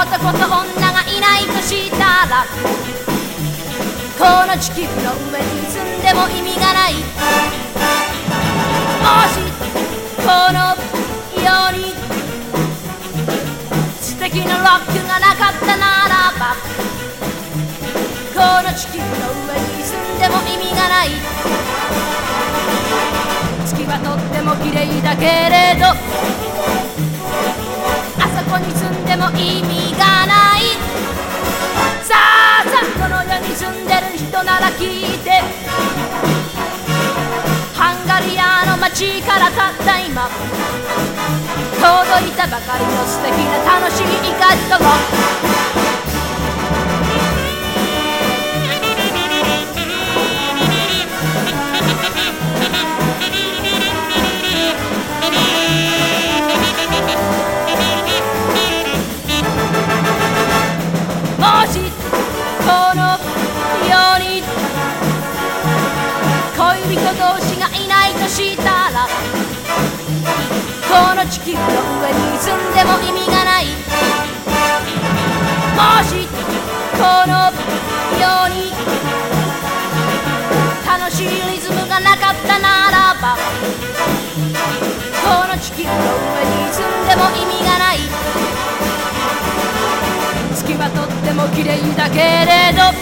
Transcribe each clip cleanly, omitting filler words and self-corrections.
男と女がいないとしたら、この地球の上に住んでも意味がない。もしこの世に素敵なロックがなかったならば、この地球の上に住んでも意味がない。月はとっても綺麗だけれど、あそこに住んでも意味がない。さあさあ、この世に住んでる人なら聞いて、ハンガリアの街からたった今届いたばかりの素敵な楽しいガットロもしこの世に恋人同士がいないとしたら、この地球の上に住んでも意味がない。もしこの世に楽しいリズムがなかったならば、この地球の上に住んでも意味がない。月はとっても綺麗だけれど、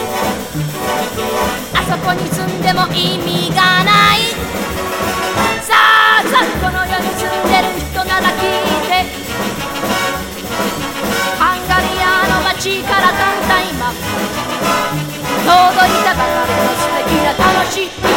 あそこに住んでも意味がない。さあさあ、この世に住んでる人なら聞いて、ハンガリアの街からたった今届いたばかりの素敵な楽しい